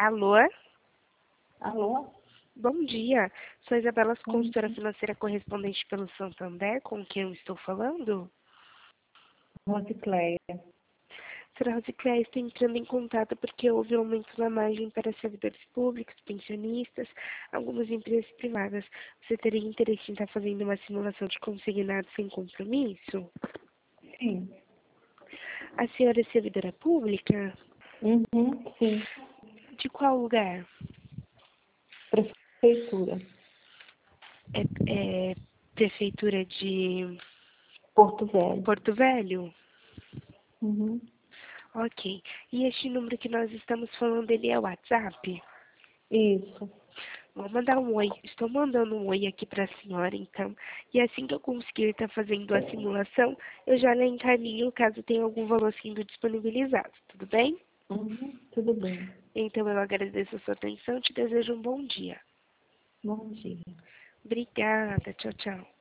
Alô? Alô? Bom dia. Sou Isabela, Bom consultora dia. financeira correspondente pelo Santander, com quem eu estou falando? Rosicléia. Será Rosicléia, estou entrando em contato porque houve aumento na margem para servidores públicos, pensionistas, algumas empresas privadas. Você teria interesse em estar fazendo uma simulação de consignado sem compromisso? Sim. A senhora é servidora pública? Sim. De qual lugar? Prefeitura. É Prefeitura de Porto Velho. Porto Velho? Uhum. Ok. E este número que nós estamos falando, ele é o WhatsApp? Isso. Vou mandar um oi. Estou mandando um oi aqui para a senhora, então. E assim que eu conseguir estar fazendo a simulação, eu já lhe encaminho caso tenha algum valor sendo disponibilizado. Tudo bem? Tudo bem. Então eu agradeço a sua atenção e te desejo um bom dia. Bom dia. Obrigada. Tchau, tchau.